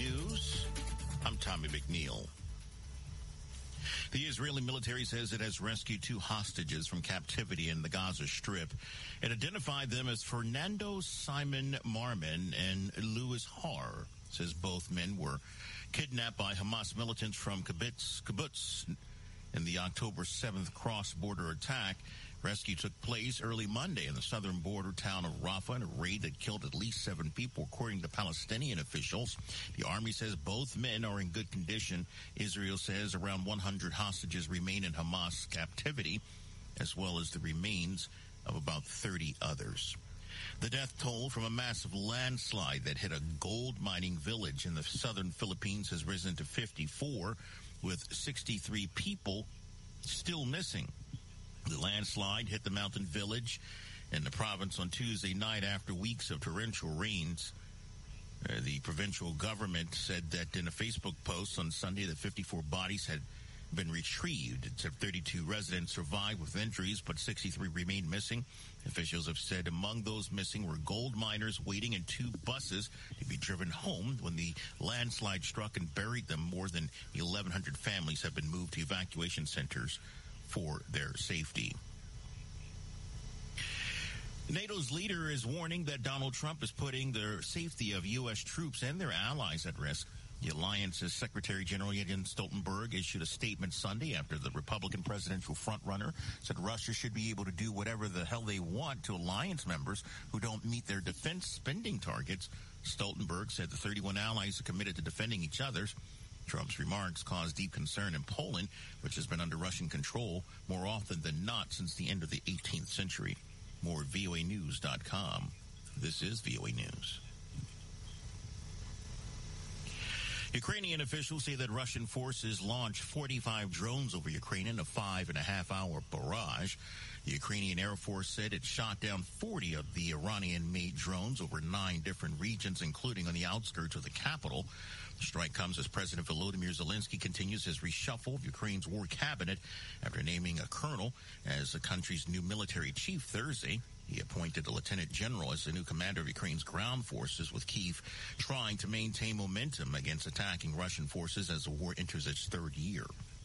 News. I'm Tommy McNeil. The Israeli military says it has rescued 2 hostages from captivity in the Gaza Strip. It identified them as Fernando Simon Marman and Louis Har. It says both men were kidnapped by Hamas militants from kibbutz in the October 7th cross-border attack. Rescue took place early Monday in the southern border town of Rafah in a raid that killed at least 7 people, according to Palestinian officials. The army says both men are in good condition. Israel says around 100 hostages remain in Hamas captivity, as well as the remains of about 30 others. The death toll from a massive landslide that hit a gold mining village in the southern Philippines has risen to 54, with 63 people still missing. The landslide hit the mountain village in the province on Tuesday night after weeks of torrential rains. The provincial government said that in a Facebook post on Sunday that 54 bodies had been retrieved. It said 32 residents survived with injuries, but 63 remained missing. Officials have said among those missing were gold miners waiting in 2 buses to be driven home when the landslide struck and buried them. More than 1,100 families have been moved to evacuation centers for their safety. NATO's leader is warning that Donald Trump is putting the safety of U.S. troops and their allies at risk. The alliance's Secretary General Jens Stoltenberg issued a statement Sunday after the Republican presidential frontrunner said Russia should be able to do whatever the hell they want to alliance members who don't meet their defense spending targets. Stoltenberg said the 31 allies are committed to defending each other. Trump's remarks caused deep concern in Poland, which has been under Russian control more often than not since the end of the 18th century. More at voanews.com. This is VOA News. Ukrainian officials say that Russian forces launched 45 drones over Ukraine in a 5.5-hour barrage. The Ukrainian Air Force said it shot down 40 of the Iranian-made drones over 9 different regions, including on the outskirts of the capital. The strike comes as President Volodymyr Zelensky continues his reshuffle of Ukraine's war cabinet after naming a colonel as the country's new military chief Thursday. He appointed a lieutenant general as the new commander of Ukraine's ground forces, with Kyiv trying to maintain momentum against attacking Russian forces as the war enters its 3rd year.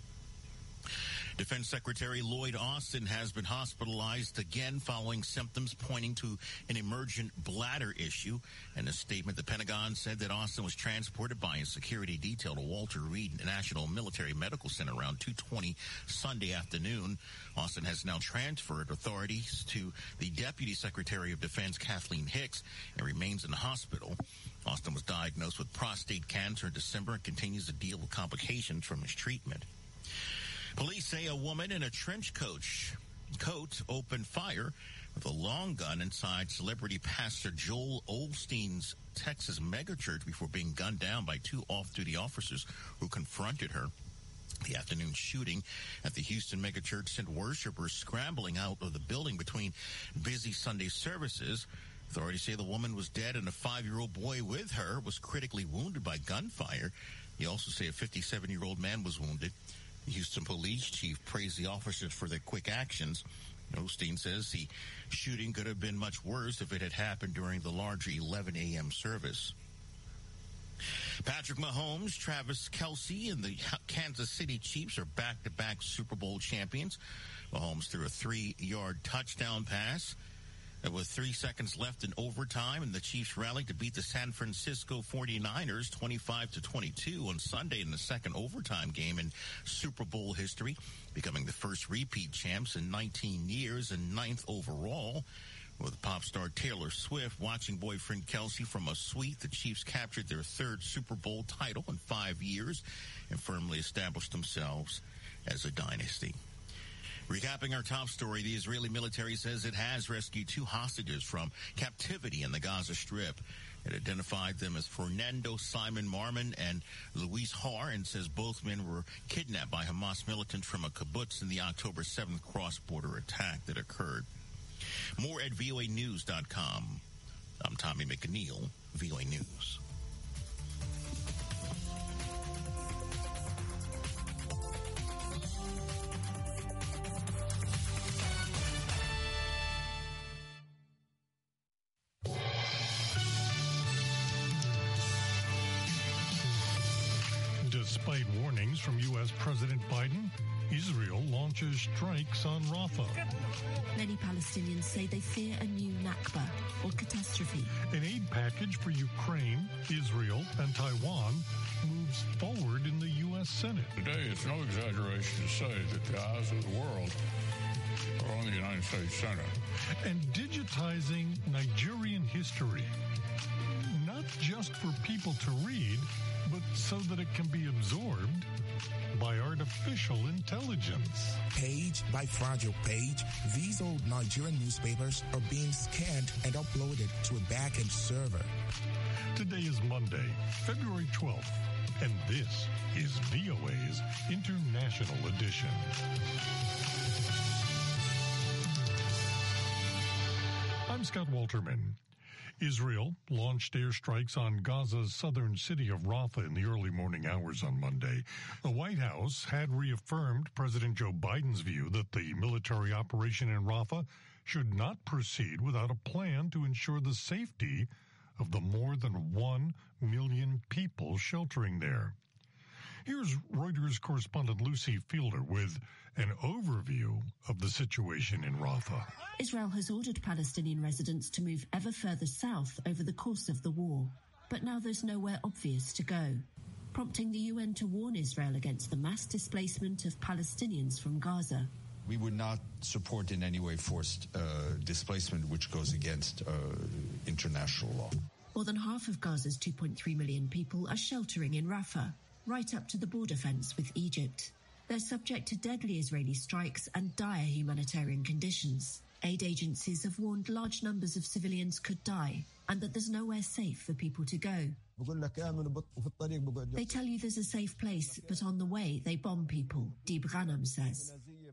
Defense Secretary Lloyd Austin has been hospitalized again following symptoms pointing to an emergent bladder issue. In a statement, the Pentagon said that Austin was transported by a security detail to Walter Reed National Military Medical Center around 2:20 Sunday afternoon. Austin has now transferred authorities to the Deputy Secretary of Defense Kathleen Hicks and remains in the hospital. Austin was diagnosed with prostate cancer in December and continues to deal with complications from his treatment. Police say a woman in a trench coat opened fire with a long gun inside celebrity pastor Joel Osteen's Texas megachurch before being gunned down by 2 off-duty officers who confronted her. The afternoon shooting at the Houston megachurch sent worshipers scrambling out of the building between busy Sunday services. Authorities say the woman was dead and a 5-year-old boy with her was critically wounded by gunfire. They also say a 57-year-old man was wounded. The Houston police chief praised the officers for their quick actions. Osteen says the shooting could have been much worse if it had happened during the larger 11 a.m. service. Patrick Mahomes, Travis Kelce, and the Kansas City Chiefs are back-to-back Super Bowl champions. Mahomes threw a 3-yard touchdown pass with 3 seconds left in overtime, and the Chiefs rallied to beat the San Francisco 49ers 25-22 on Sunday in the second overtime game in Super Bowl history, becoming the first repeat champs in 19 years and 9th overall. With pop star Taylor Swift watching boyfriend Kelce from a suite, the Chiefs captured their 3rd Super Bowl title in 5 years and firmly established themselves as a dynasty. Recapping our top story, the Israeli military says it has rescued 2 hostages from captivity in the Gaza Strip. It identified them as Fernando Simon Marman and Luis Har and says both men were kidnapped by Hamas militants from a kibbutz in the October 7th cross-border attack that occurred. More at voanews.com. I'm Tommy McNeil, VOA News. Despite warnings from U.S. President Biden, Israel launches strikes on Rafah. Many Palestinians say they fear a new Nakba, or catastrophe. An aid package for Ukraine, Israel, and Taiwan moves forward in the U.S. Senate. Today, it's no exaggeration to say that the eyes of the world are on the United States Senate. And digitizing Nigerian history, not just for people to read, but so that it can be absorbed by artificial intelligence. Page by fragile page, these old Nigerian newspapers are being scanned and uploaded to a back-end server. Today is Monday, February 12th, and this is VOA's International Edition. I'm Scott Walterman. Israel launched airstrikes on Gaza's southern city of Rafah in the early morning hours on Monday. The White House had reaffirmed President Joe Biden's view that the military operation in Rafah should not proceed without a plan to ensure the safety of the more than 1 million people sheltering there. Here's Reuters correspondent Lucy Fielder with an overview of the situation in Rafah. Israel has ordered Palestinian residents to move ever further south over the course of the war, but now there's nowhere obvious to go, prompting the UN to warn Israel against the mass displacement of Palestinians from Gaza. We would not support in any way forced displacement, which goes against international law. More than half of Gaza's 2.3 million people are sheltering in Rafah, right up to the border fence with Egypt. They're subject to deadly Israeli strikes and dire humanitarian conditions. Aid agencies have warned large numbers of civilians could die and that there's nowhere safe for people to go. They tell you there's a safe place, but on the way they bomb people, Deeb Ghanem says.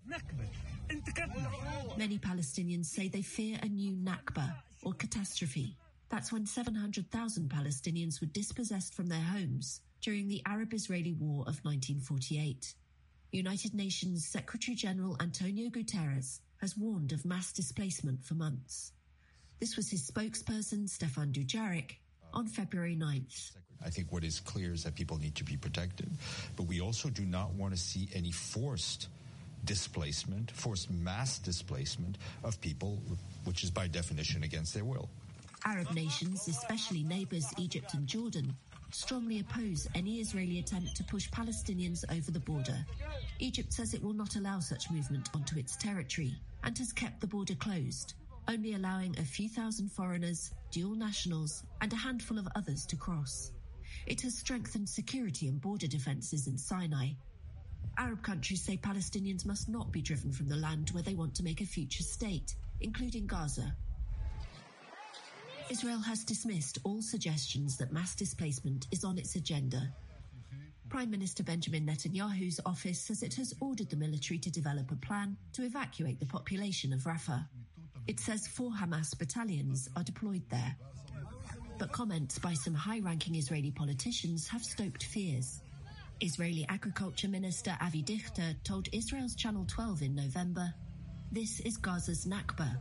Many Palestinians say they fear a new Nakba, or catastrophe. That's when 700,000 Palestinians were dispossessed from their homes during the Arab-Israeli War of 1948. United Nations Secretary-General Antonio Guterres has warned of mass displacement for months. This was his spokesperson, Stefan Dujarric, on February 9th. I think what is clear is that people need to be protected, but we also do not want to see any forced displacement, forced mass displacement of people, which is by definition against their will. Arab nations, especially neighbours Egypt and Jordan, strongly oppose any Israeli attempt to push Palestinians over the border. Egypt says it will not allow such movement onto its territory and has kept the border closed, only allowing a few thousand foreigners, dual nationals, and a handful of others to cross. It has strengthened security and border defences in Sinai. Arab countries say Palestinians must not be driven from the land where they want to make a future state, including Gaza. Israel has dismissed all suggestions that mass displacement is on its agenda. Prime Minister Benjamin Netanyahu's office says it has ordered the military to develop a plan to evacuate the population of Rafah. It says 4 Hamas battalions are deployed there. But comments by some high-ranking Israeli politicians have stoked fears. Israeli Agriculture Minister Avi Dichter told Israel's Channel 12 in November, "This is Gaza's Nakba."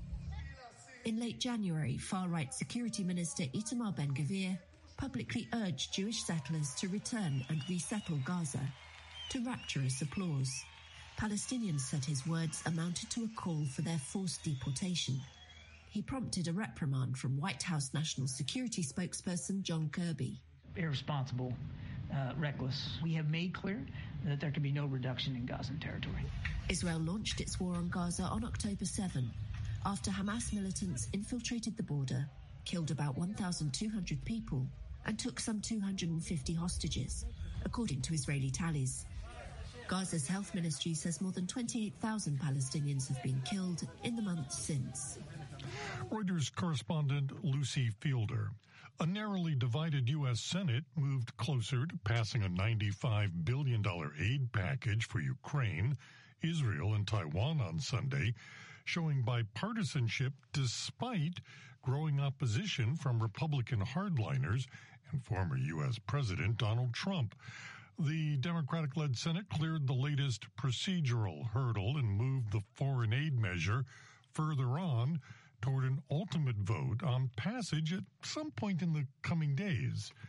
In late January, far-right Security Minister Itamar Ben-Gvir publicly urged Jewish settlers to return and resettle Gaza, to rapturous applause. Palestinians said his words amounted to a call for their forced deportation. He prompted a reprimand from White House National Security spokesperson John Kirby. Irresponsible, reckless. We have made clear that there can be no reduction in Gazan territory. Israel launched its war on Gaza on October 7, after Hamas militants infiltrated the border, killed about 1,200 people, and took some 250 hostages, according to Israeli tallies. Gaza's health ministry says more than 28,000 Palestinians have been killed in the months since. Reuters correspondent Lucy Fielder. A narrowly divided U.S. Senate moved closer to passing a $95 billion aid package for Ukraine, Israel, and Taiwan on Sunday, showing bipartisanship despite growing opposition from Republican hardliners and former U.S. President Donald Trump. The Democratic-led Senate cleared the latest procedural hurdle and moved the foreign aid measure further on toward an ultimate vote on passage at some point in the coming days.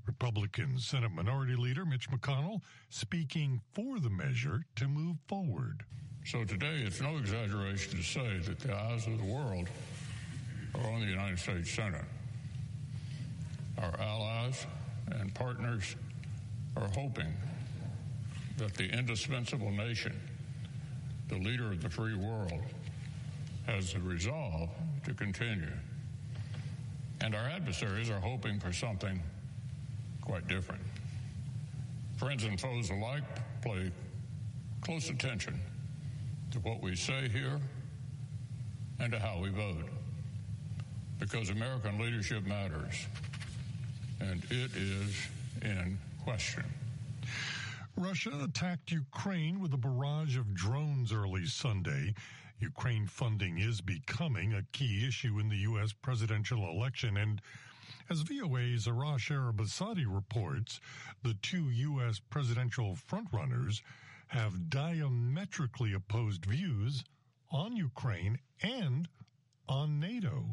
Republican Senate Minority Leader Mitch McConnell speaking for the measure to move forward. So today, it's no exaggeration to say that the eyes of the world are on the United States Senate. Our allies and partners are hoping that the indispensable nation, the leader of the free world, has the resolve to continue. And our adversaries are hoping for something quite different. Friends and foes alike pay close attention to what we say here and to how we vote, because American leadership matters, and it is in question. Russia attacked Ukraine with a barrage of drones early Sunday. Ukraine funding is becoming a key issue in the U.S. presidential election, and as VOA's Arash Arabasadi reports, the two U.S. presidential frontrunners have diametrically opposed views on Ukraine and on NATO.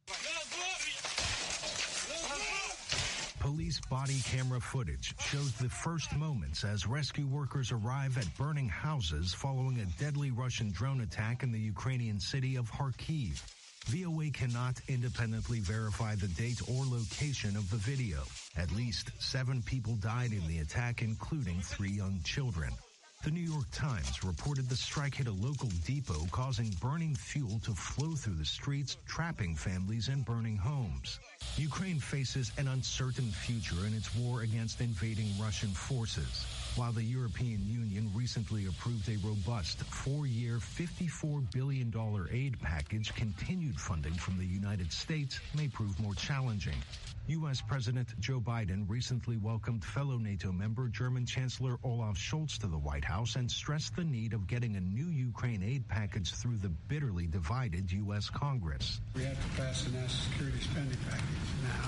Police body camera footage shows the first moments as rescue workers arrive at burning houses following a deadly Russian drone attack in the Ukrainian city of Kharkiv. VOA cannot independently verify the date or location of the video. At least 7 people died in the attack, including 3 young children. The New York Times reported the strike hit a local depot, causing burning fuel to flow through the streets, trapping families and burning homes. Ukraine faces an uncertain future in its war against invading Russian forces. While the European Union recently approved a robust 4-year, $54 billion aid package, continued funding from the United States may prove more challenging. U.S. President Joe Biden recently welcomed fellow NATO member German Chancellor Olaf Scholz to the White House and stressed the need of getting a new Ukraine aid package through the bitterly divided U.S. Congress. We have to pass a national security spending package now.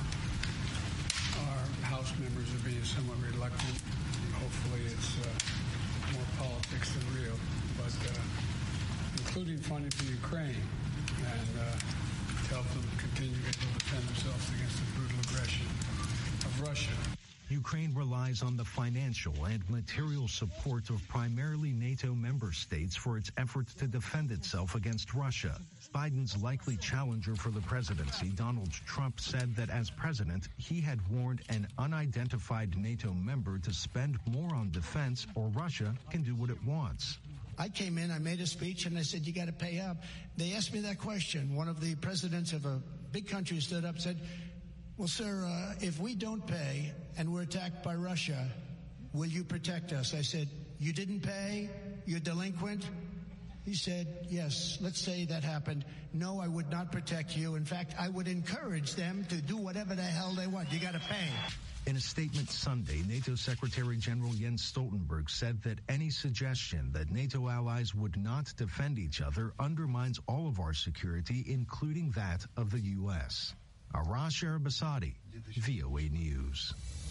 Our House members are being somewhat reluctant. Hopefully it's more politics than real, but including funding for Ukraine and to help them continue to defend themselves against the brutal aggression of Russia. Ukraine relies on the financial and material support of primarily NATO member states for its efforts to defend itself against Russia. Biden's likely challenger for the presidency, Donald Trump, said that as president, he had warned an unidentified NATO member to spend more on defense or Russia can do what it wants. I came in, I made a speech, and I said, you got to pay up. They asked me that question. One of the presidents of a big country stood up and said, well, sir, if we don't pay and we're attacked by Russia, will you protect us? I said, you didn't pay? You're delinquent? He said, yes, let's say that happened. No, I would not protect you. In fact, I would encourage them to do whatever the hell they want. You got to pay. In a statement Sunday, NATO Secretary General Jens Stoltenberg said that any suggestion that NATO allies would not defend each other undermines all of our security, including that of the U.S. Arash Arabasadi, VOA News.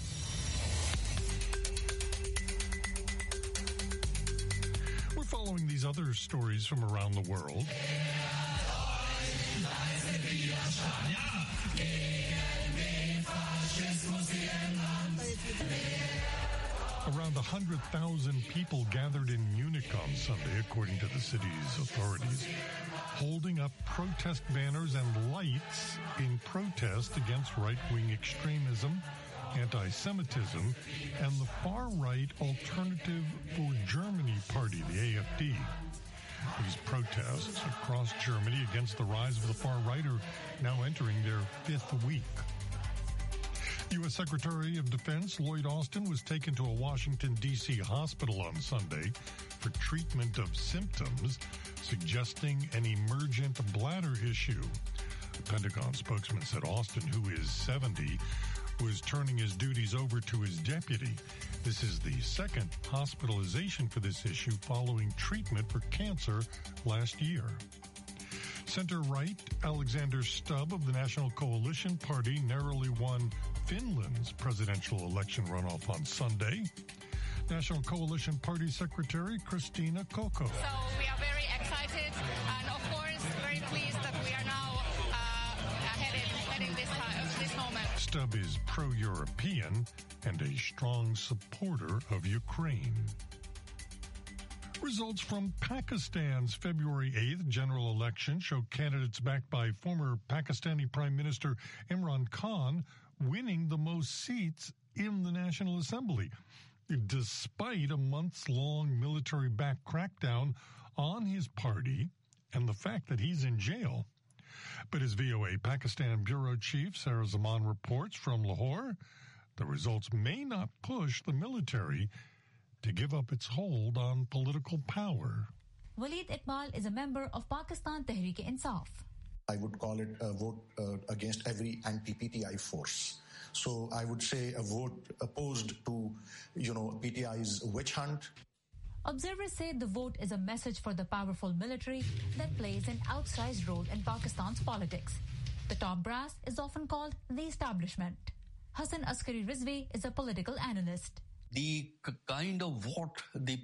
We're following these other stories from around the world. Around 100,000 people gathered in Munich on Sunday, according to the city's authorities, holding up protest banners and lights in protest against right-wing extremism, anti-Semitism, and the far-right Alternative for Germany party, the AfD. These protests across Germany against the rise of the far right are now entering their 5th week. U.S. Secretary of Defense Lloyd Austin was taken to a Washington, D.C. hospital on Sunday for treatment of symptoms suggesting an emergent bladder issue. The Pentagon spokesman said Austin, who is 70, was turning his duties over to his deputy. This is the second hospitalization for this issue following treatment for cancer last year. Center-right Alexander Stubb of the National Coalition Party narrowly won Finland's presidential election runoff on Sunday. National Coalition Party Secretary Christina Kokko. So we are very excited and, of course, very pleased that we are now heading this moment. Stubb is pro-European and a strong supporter of Ukraine. Results from Pakistan's February 8th general election show candidates backed by former Pakistani Prime Minister Imran Khan winning the most seats in the National Assembly, despite a months-long military-backed crackdown on his party and the fact that he's in jail. But as VOA Pakistan Bureau Chief Sarah Zaman reports from Lahore, the results may not push the military to give up its hold on political power. Waleed Iqbal is a member of Pakistan Tehreek-e-Insaf. I would call it a vote against every anti-PTI force. So I would say a vote opposed to, PTI's witch hunt. Observers say the vote is a message for the powerful military that plays an outsized role in Pakistan's politics. The top brass is often called the establishment. Hassan Askari Rizvi is a political analyst. The kind of vote the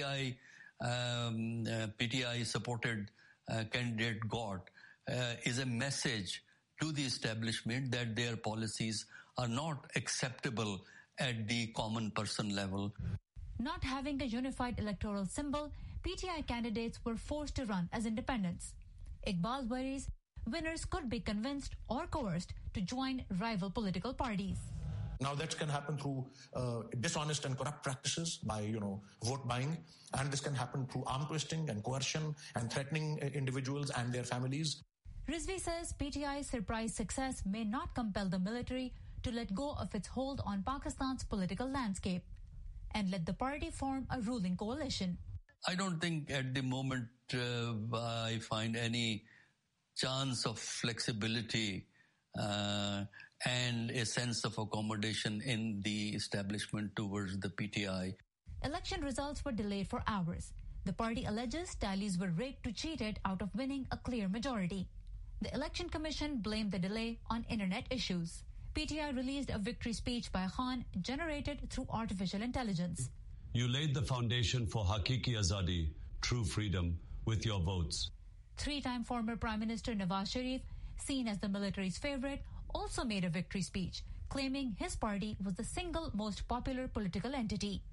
PTI supported candidate got is a message to the establishment that their policies are not acceptable at the common person level. Not having a unified electoral symbol, PTI candidates were forced to run as independents. Iqbal worries winners could be convinced or coerced to join rival political parties. Now that can happen through dishonest and corrupt practices by, vote buying. And this can happen through arm twisting and coercion and threatening individuals and their families. Rizvi says PTI's surprise success may not compel the military to let go of its hold on Pakistan's political landscape and let the party form a ruling coalition. I don't think at the moment I find any chance of flexibility and a sense of accommodation in the establishment towards the PTI. Election results were delayed for hours. The party alleges tallies were rigged to cheat it out of winning a clear majority. The Election Commission blamed the delay on internet issues. PTI released a victory speech by Khan generated through artificial intelligence. You laid the foundation for Hakiki Azadi, true freedom, with your votes. Three-time former Prime Minister Nawaz Sharif, seen as the military's favorite, also made a victory speech, claiming his party was the single most popular political entity.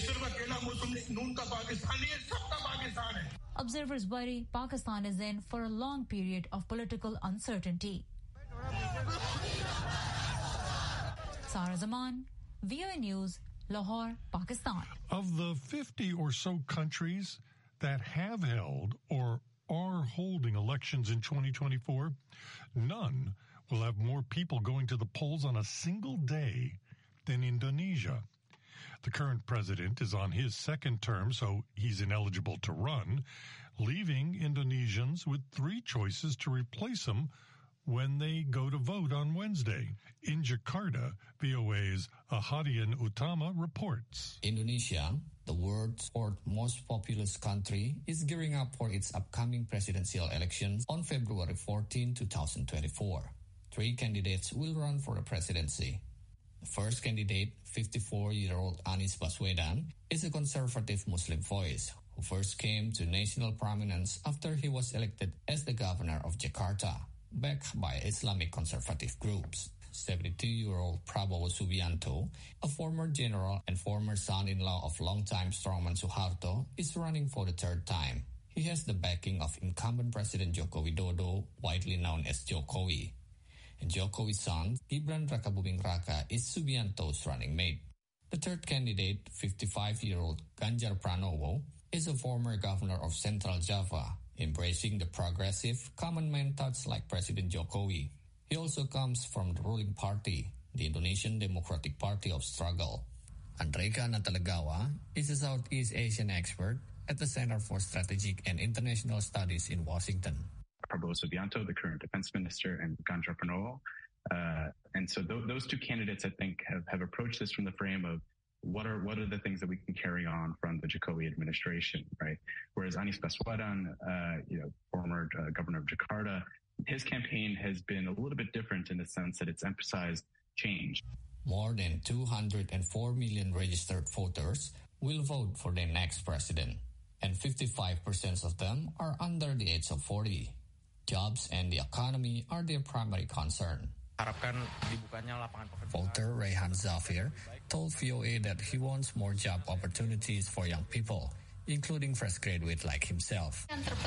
Observers worry Pakistan is in for a long period of political uncertainty. Sarah Zaman, VOA News, Lahore, Pakistan. Of the 50 or so countries that have held or are holding elections in 2024, none will have more people going to the polls on a single day than Indonesia. The current president is on his second term, so he's ineligible to run, leaving Indonesians with three choices to replace him when they go to vote on Wednesday. In Jakarta, VOA's Ahadian Utama reports. Indonesia, the world's fourth most populous country, is gearing up for its upcoming presidential elections on February 14, 2024. Three candidates will run for the presidency. The first candidate, 54-year-old Anies Baswedan, is a conservative Muslim voice who first came to national prominence after he was elected as the governor of Jakarta, backed by Islamic conservative groups. 72-year-old Prabowo Subianto, a former general and former son-in-law of longtime strongman Suharto, is running for the third time. He has the backing of incumbent President Joko Widodo, widely known as Jokowi. And Jokowi's son, Gibran Rakabuming Raka, is Subianto's running mate. The third candidate, 55-year-old Ganjar Pranowo, is a former governor of Central Java, embracing the progressive, common man thoughts like President Jokowi. He also comes from the ruling party, the Indonesian Democratic Party of Struggle. Andreka Natalagawa is a Southeast Asian expert at the Center for Strategic and International Studies in Washington. Prabowo Subianto, the current defense minister, and Ganjar Pranowo. And so those two candidates, I think, have approached this from the frame of what are the things that we can carry on from the Jokowi administration, right? Whereas Anies Baswedan, former governor of Jakarta, his campaign has been a little bit different in the sense that it's emphasized change. More than 204 million registered voters will vote for their next president, and 55% of them are under the age of 40. Jobs and the economy are their primary concern. Voter Rehan Zafir told VOA that he wants more job opportunities for young people, including fresh graduates like himself.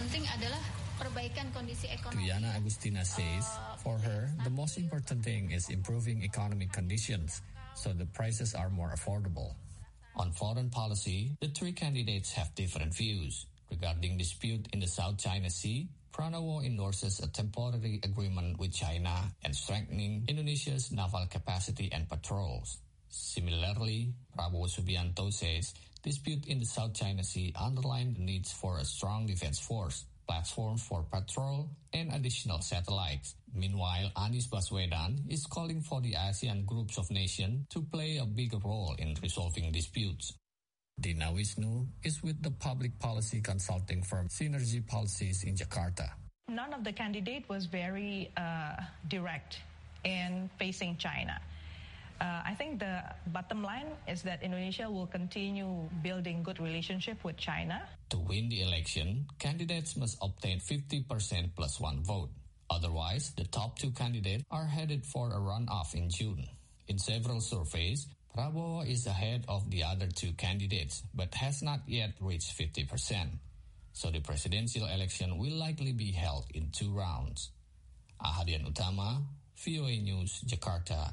Tuyana Agustina says, for her, the most important thing is improving economic conditions so the prices are more affordable. On foreign policy, the three candidates have different views. Regarding dispute in the South China Sea, Pranowo endorses a temporary agreement with China and strengthening Indonesia's naval capacity and patrols. Similarly, Prabowo Subianto says dispute in the South China Sea underline the needs for a strong defense force, platforms for patrol, and additional satellites. Meanwhile, Anies Baswedan is calling for the ASEAN groups of nations to play a bigger role in resolving disputes. Dina Wisnu is with the public policy consulting firm Synergy Policies in Jakarta. None of the candidate was very direct in facing China. I think the bottom line is that Indonesia will continue building good relationship with China. To win the election, candidates must obtain 50% plus one vote. Otherwise, the top two candidates are headed for a runoff in June. In several surveys, Prabowo is ahead of the other two candidates, but has not yet reached 50%. So the presidential election will likely be held in 2 rounds. Ahadian Utama, VOA News, Jakarta.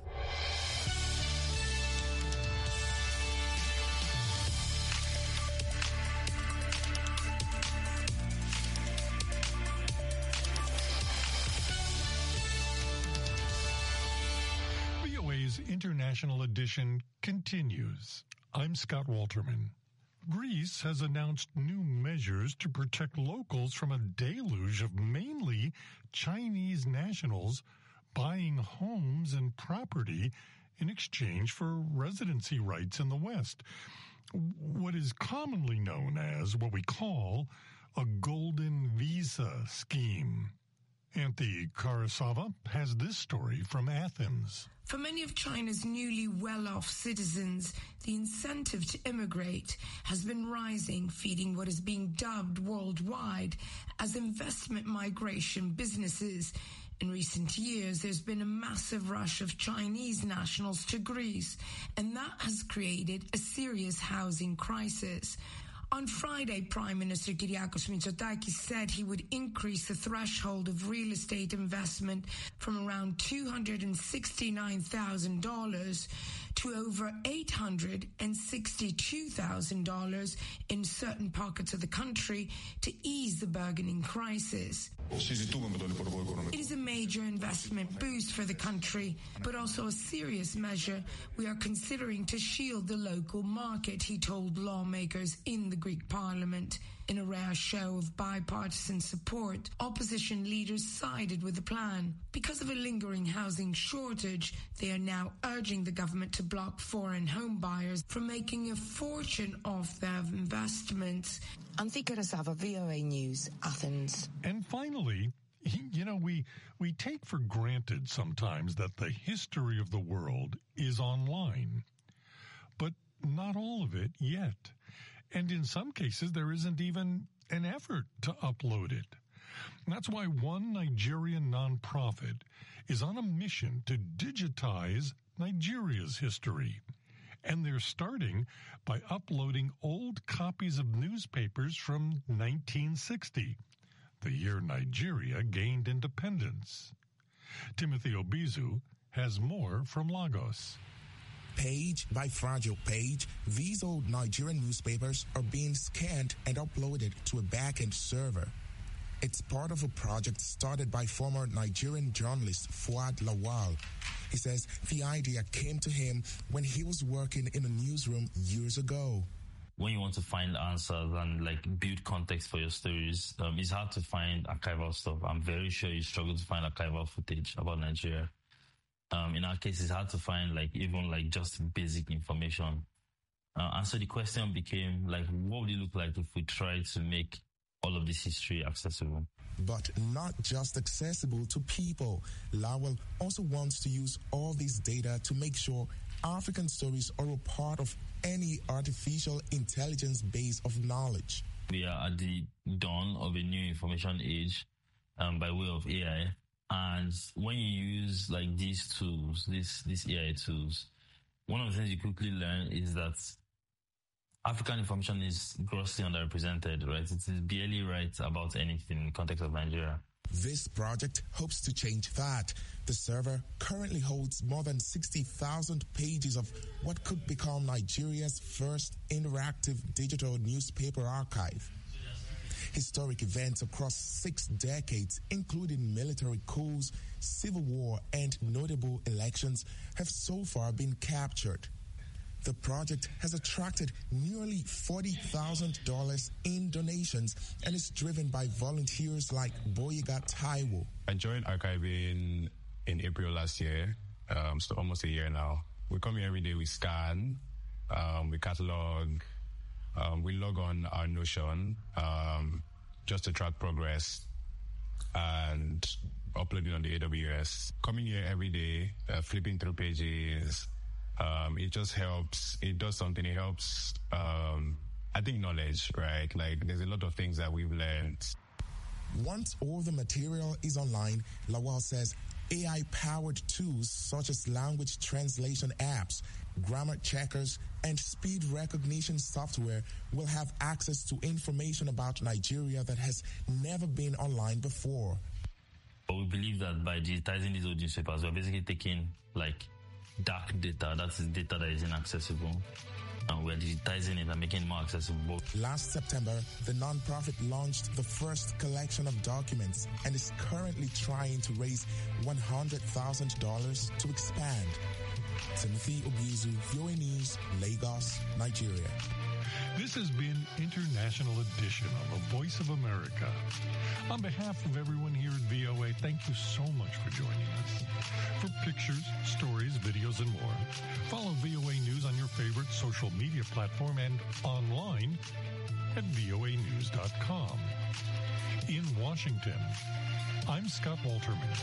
International edition continues. I'm Scott Walterman. Greece has announced new measures to protect locals from a deluge of mainly Chinese nationals buying homes and property in exchange for residency rights in the West. What is commonly known as what we call a golden visa scheme. Anthi Karasava has this story from Athens. For many of China's newly well-off citizens, the incentive to immigrate has been rising, feeding what is being dubbed worldwide as investment migration businesses. In recent years, there's been a massive rush of Chinese nationals to Greece, and that has created a serious housing crisis. On Friday, Prime Minister Kyriakos Mitsotakis said he would increase the threshold of real estate investment from around $269,000 to over $862,000 in certain pockets of the country to ease the burgeoning crisis. It is a major investment boost for the country, but also a serious measure we are considering to shield the local market, he told lawmakers in the Greek parliament. In a rare show of bipartisan support, opposition leaders sided with the plan. Because of a lingering housing shortage, they are now urging the government to block foreign home buyers from making a fortune off their investments. Anthi Karasava, VOA News, Athens. And finally, we take for granted sometimes that the history of the world is online, but not all of it yet. And in some cases, there isn't even an effort to upload it. That's why one Nigerian nonprofit is on a mission to digitize Nigeria's history. And they're starting by uploading old copies of newspapers from 1960, the year Nigeria gained independence. Timothy Obizu has more from Lagos. Page by fragile page, these old Nigerian newspapers are being scanned and uploaded to a back-end server. It's part of a project started by former Nigerian journalist Fuad Lawal. He says the idea came to him when he was working in a newsroom years ago. When you want to find answers and build context for your stories, it's hard to find archival stuff. I'm very sure you struggle to find archival footage about Nigeria. In our case, it's hard to find just basic information. And so the question became what would it look like if we tried to make all of this history accessible? But not just accessible to people. Lawal also wants to use all this data to make sure African stories are a part of any artificial intelligence base of knowledge. We are at the dawn of a new information age by way of AI. And when you use like these tools, these AI tools, one of the things you quickly learn is that African information is grossly underrepresented, right? It is barely right about anything in the context of Nigeria. This project hopes to change that. The server currently holds more than 60,000 pages of what could become Nigeria's first interactive digital newspaper archive. Historic events across 6 decades, including military coups, civil war, and notable elections, have so far been captured. The project has attracted nearly $40,000 in donations and is driven by volunteers like Boyega Taiwo. I joined archiving in April last year, so almost a year now. We come here every day, we scan, we catalog, we log on our Notion just to track progress and uploading on the AWS. Coming here every day, flipping through pages, it just helps. It does something. It helps, I think, knowledge, right? Like, there's a lot of things that we've learned. Once all the material is online, Lawal says AI-powered tools such as language translation apps, grammar checkers, and speed recognition software will have access to information about Nigeria that has never been online before. But we believe that by digitizing these old newspapers, we're basically taking, like, dark data, that is data that is inaccessible, and we're digitizing it and making it more accessible. Last September, the nonprofit launched the first collection of documents and is currently trying to raise $100,000 to expand. Timothy Obiuzu, VOA News, Lagos, Nigeria. This has been International Edition on the Voice of America. On behalf of everyone here at VOA, thank you so much for joining us. For pictures, stories, videos, and more, follow VOA News on your favorite social media platform and online at voanews.com. In Washington, I'm Scott Walterman.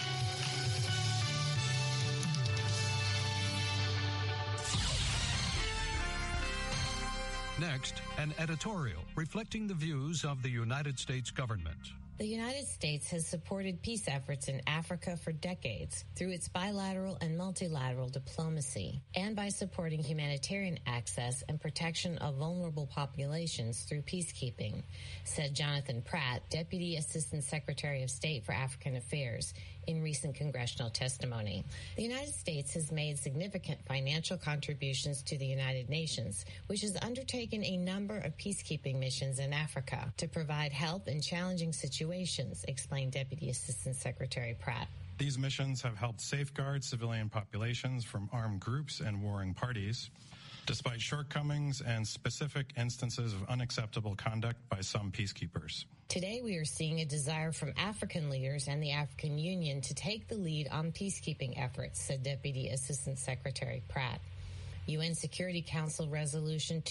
Next, an editorial reflecting the views of the United States government. The United States has supported peace efforts in Africa for decades through its bilateral and multilateral diplomacy and by supporting humanitarian access and protection of vulnerable populations through peacekeeping, said Jonathan Pratt, Deputy Assistant Secretary of State for African Affairs, in recent congressional testimony. The United States has made significant financial contributions to the United Nations, which has undertaken a number of peacekeeping missions in Africa to provide help in challenging situations, explained Deputy Assistant Secretary Pratt. These missions have helped safeguard civilian populations from armed groups and warring parties, despite shortcomings and specific instances of unacceptable conduct by some peacekeepers. Today, we are seeing a desire from African leaders and the African Union to take the lead on peacekeeping efforts, said Deputy Assistant Secretary Pratt. UN Security Council Resolution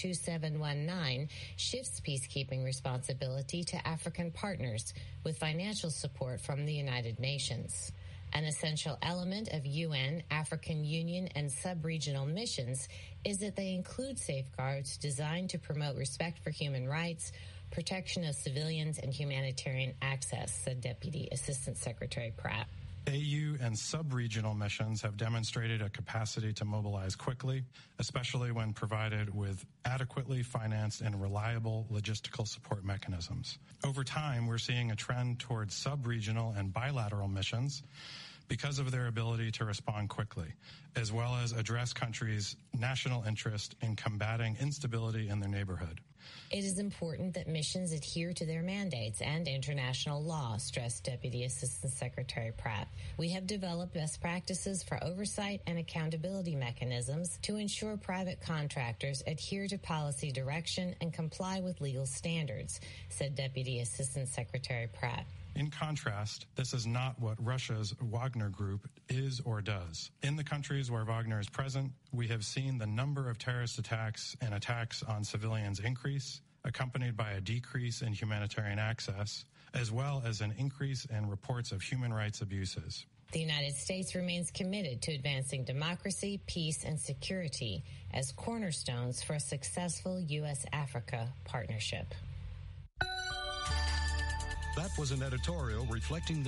2719 shifts peacekeeping responsibility to African partners with financial support from the United Nations. An essential element of UN, African Union, and sub-regional missions is that they include safeguards designed to promote respect for human rights, protection of civilians, and humanitarian access, said Deputy Assistant Secretary Pratt. AU and sub-regional missions have demonstrated a capacity to mobilize quickly, especially when provided with adequately financed and reliable logistical support mechanisms. Over time, we're seeing a trend towards sub-regional and bilateral missions because of their ability to respond quickly, as well as address countries' national interest in combating instability in their neighborhood. It is important that missions adhere to their mandates and international law, stressed Deputy Assistant Secretary Pratt. We have developed best practices for oversight and accountability mechanisms to ensure private contractors adhere to policy direction and comply with legal standards, said Deputy Assistant Secretary Pratt. In contrast, this is not what Russia's Wagner Group is or does. In the countries where Wagner is present, we have seen the number of terrorist attacks and attacks on civilians increase, accompanied by a decrease in humanitarian access, as well as an increase in reports of human rights abuses. The United States remains committed to advancing democracy, peace, and security as cornerstones for a successful U.S.-Africa partnership. That was an editorial reflecting the